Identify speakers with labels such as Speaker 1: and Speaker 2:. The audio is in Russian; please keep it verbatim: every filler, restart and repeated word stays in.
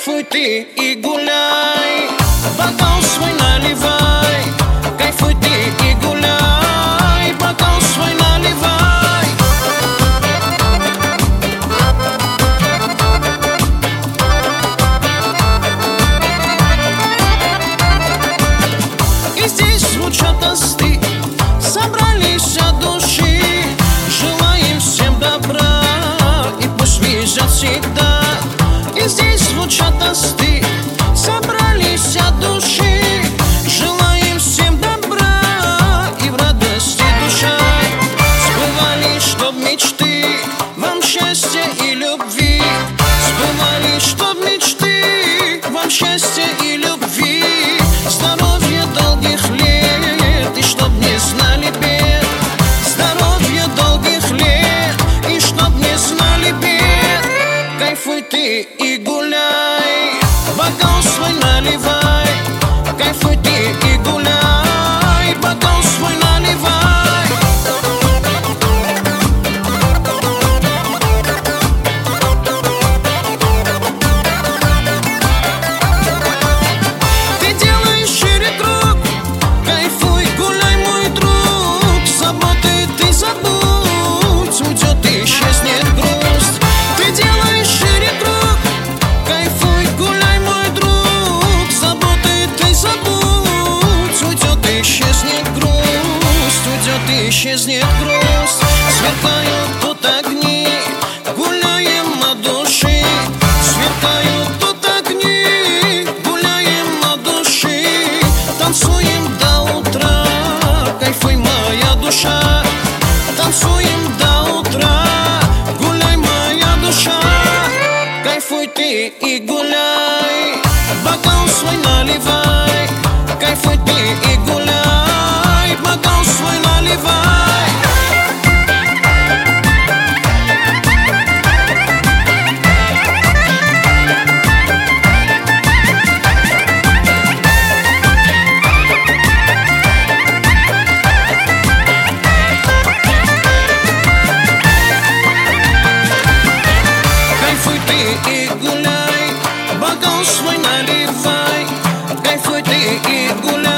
Speaker 1: Кайфуй ты и гуляй, бокал свой наливай. Кайфуй ты и гуляй, бокал свой наливай. И здесь звучат тосты, собрались от души. Желаем всем добра, и пусть везет всегда. И здесь звучат тосты, собрались от души. Желаем всем добра и в радости душа. Сбывались, чтоб мечты, вам счастья и любви. Сбывались, чтоб мечты, вам счастья и любви. Здоровья долгих лет, и чтоб не знали бед. Здоровья долгих лет, и чтоб не знали бед. Кайфуй ты и гуляй, бокал свой наливай. Кайфуй ты и гуляй, бокал свой наливай. Ты делаешь шире круг, кайфуй, гуляй, мой друг. Заботы ты забудь, уйдет и исчезнет грусть. Ты делаешь шире круг, кайфуй, гуляй, мой друг. Заботы ты забудь, уйдет и исчезнет грусть. Уйдет и исчезнет грусть. Сверкают тут огни, гуляем от души. Сверкают тут огни, гуляем от души. Танцуем до утра, кайфуй, моя душа. Танцуем до утра, гуляй, моя душа. Кайфуй ты и гуляй, бокал свой наливай. Кайфуй ты и гуляй, бокал свой наливай. Кайфуй ты и гуляй, бокал свой наливай. Кайфуй ты и гуляй.